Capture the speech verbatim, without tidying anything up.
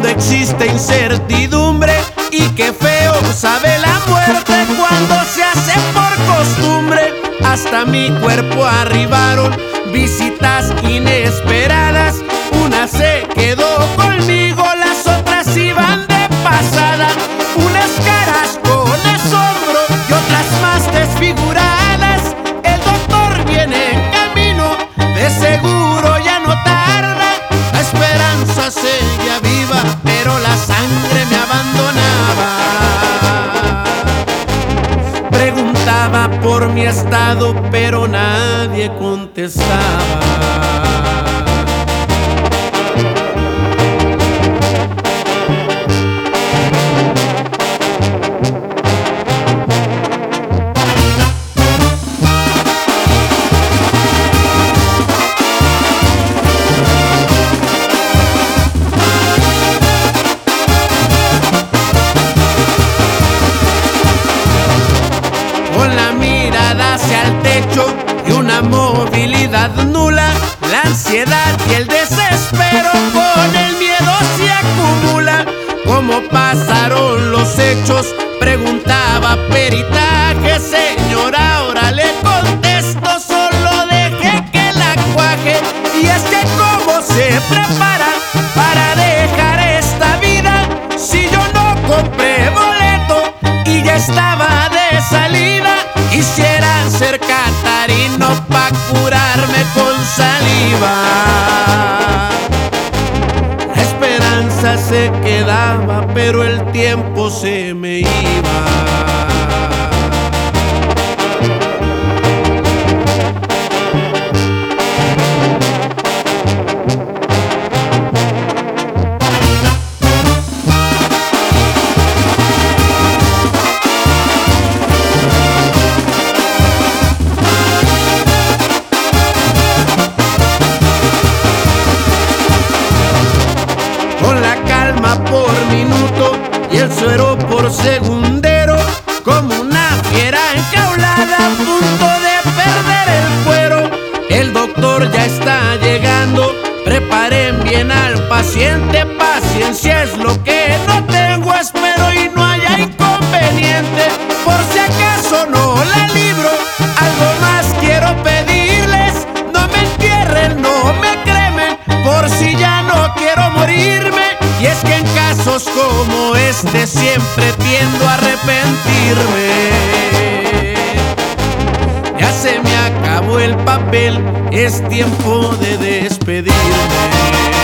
Cuando existe incertidumbre y qué feo sabe la muerte cuando se hace por costumbre. Hasta mi cuerpo arribaron visitas inesperadas. Una se quedó conmigo, las otras iban de pasada. Unas caras con asombro y otras más desfiguradas. El doctor viene en camino, de seguro ya no tarda. La esperanza seguía viva, pero la sangre me abandonaba. Preguntaba por mi estado, pero nadie contestaba. Con la mirada hacia el techo y una movilidad nula, la ansiedad y el desespero con el miedo se acumula. ¿Cómo pasaron los hechos? Preguntaba peritaje. Señora, ahora le contesto, solo deje que la cuaje. Y es que cómo se prepara para dejar esta vida si yo no compré boleto y ya estaba de salida. Quisiera ser catarino pa' curarme con saliva. La esperanza se quedaba, pero el tiempo se me iba. Por minuto y el suero por segundero, como una fiera enjaulada a punto de perder el cuero. El doctor ya está llegando, preparen bien al paciente. Paciencia es lo que no tengo, espero y no haya inconveniente. Por si acaso no la libro, algo más quiero pedirles. No me entierren, no me cremen, por si ya no quiero morirme. Y es que en casos como este siempre tiendo a arrepentirme. Ya se me acabó el papel, es tiempo de despedirme.